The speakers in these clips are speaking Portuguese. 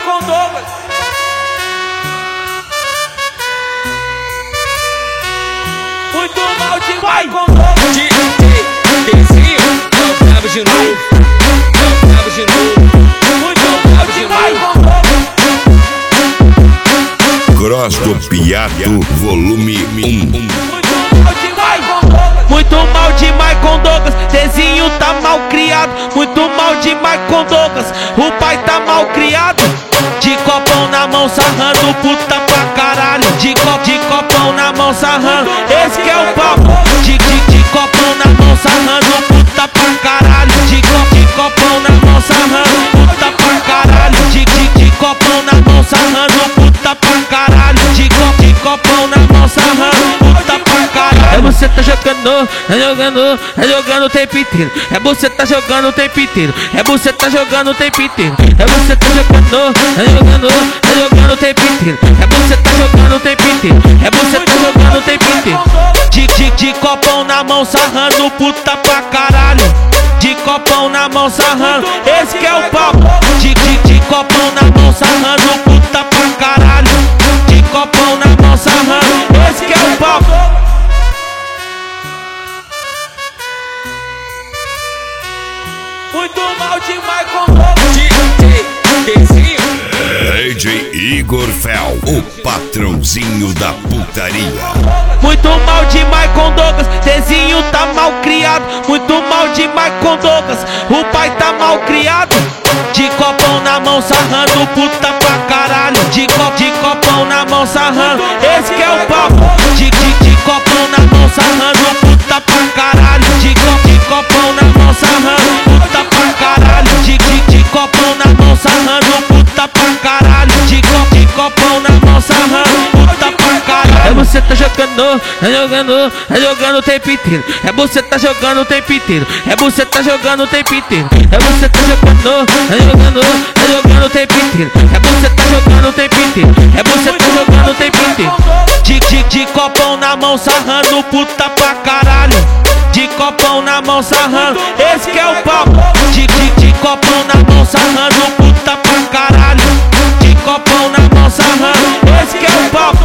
Michael Douglas. Muito mal de Michael Douglas. Dezinho, não bravo de novo. Não bravo de novo. Muito mal de Michael Douglas. Cross do Piato, volume 1. Muito mal de Michael Douglas, Dezinho tá mal criado. Muito mal de Michael Douglas, o pai tá mal criado. De copão na mão sarrando, puta pra caralho. De copão na mão sarrando, esse que é o papo. De copão na mão sarrando, puta pra caralho. De copão na mão sarrando, puta pra caralho. De copão na mão sarrando, puta pra caralho. De copão na mão sarrando, puta pra caralho. É você tá jogando, jogando o tempo inteiro. É você tá jogando o tempo inteiro. É você tá jogando o tempo inteiro. É você tá jogando, jogando o tempo inteiro. É você tá jogando o tempo inteiro. É você tá jogando o tempo inteiro. De copão na mão sarrando, puta pra caralho. De copão na mão sarrando, esse que é o papo. De copão na mão sarrando, puta pra caralho. De copão na mão sarrando, esse que é o papo. Muito mal de Michael Douglas. Dezinho. DJ Igor Fel, o patrãozinho da putaria. Muito mal de Michael Douglas, Dezinho tá mal criado. Muito mal de Michael Douglas, o pai tá mal criado. De copão na mão sarrando, puta pra caralho. De copão na mão sarrando, esse que é o papo. De copão na mão sarrando, puta pra caralho. De copão na mão sarrando, puta pra caralho. De copão na mão sarrando, puta pra caralho. De copão na mão sarrando, puta pra caralho. É você tá jogando, jogando o tempo inteiro. É você tá jogando o tempo inteiro. É você tá jogando o tempo inteiro. É você tá jogando, jogando o tempo inteiro. É você tá jogando o tempo inteiro. É você tá jogando o tempo inteiro. De copão na mão sarrando, puta pra caralho. De copão na mão sarrando, esse que é o papo. De copão na mão sarrando, puta pra caralho. De copão na mão sarrando, esse que é o papo.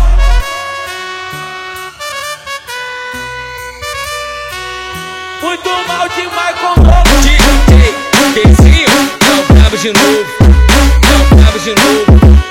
Muito mal de Michael Douglas. Dezinho, não bravo de novo. Não bravo de novo.